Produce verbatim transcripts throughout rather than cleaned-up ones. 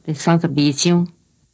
第三十二章，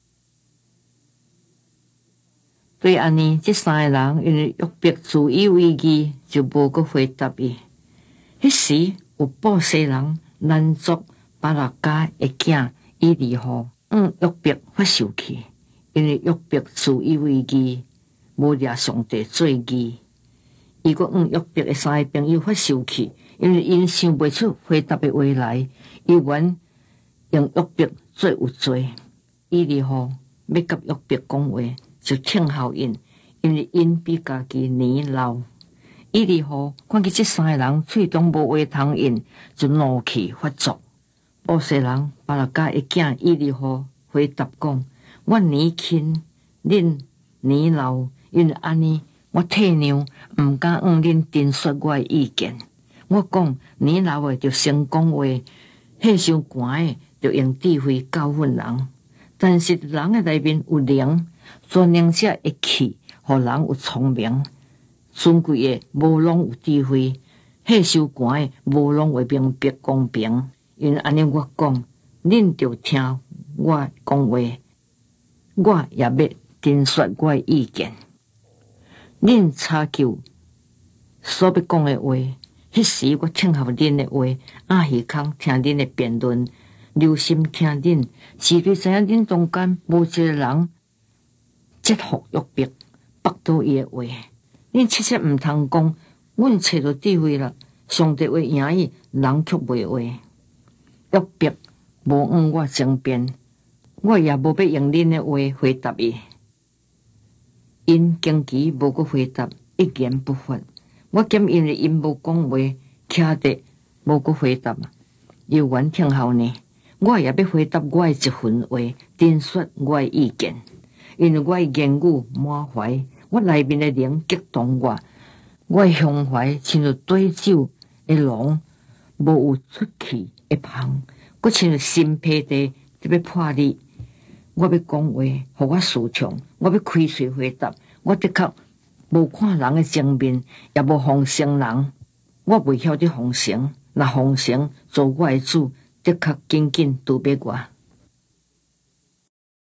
对安尼，这三个人因为约伯自以为义，就无搁回答伊。迄时有波西人拦族巴勒加的囝以利户，嗯，约伯发受气，因为约伯自以为义，无掠上帝做义。伊阁嗯约伯的三个朋友发受气，因为因想袂出回答的话来，伊原用约伯做有罪。以利户要甲约伯讲话，就听候因，因为因比家己年老。以利户看见这三个人喙中无话通应，就怒气发作。波西人巴勒加的囝以利户回答讲：我年轻，恁年老，因为安尼，我体谅，毋敢向恁陈述我的意见。我讲年老的就先讲话，岁伤悬的就用智慧教训人。但是人的内面有灵，专灵者会气，互人有聪明。尊贵的无拢有智慧，岁收悬的无拢会明白公平。因安尼我讲，恁就听我讲话，我也要陈述我的意见。恁查求所要讲的话，迄时我听候恁的话，暗耳孔听恁的辩论，留心听恁，是对知影恁中间无一个人折服约伯，驳倒伊的话。恁切切毋通讲，阮找到智慧了，上帝会赢伊，人却袂话。约伯无向我争辩，我也无要用恁的话回答伊。因惊奇无搁回答，一言不发。我兼因为因无讲话，徛伫无搁回答，又原听候呢。我也要回答我的一份话，陈述我的意见，因为我的言语满怀。我内面的灵激动我，我的胸怀亲像对酒的龙，无有出气的芳，佮亲像心皮地就要破裂。我要讲话，互我舒畅，我要开嘴回答。我的确无看人的正面，也无奉承人。我袂晓得奉承，若奉承做我的主，的确紧紧拄要我。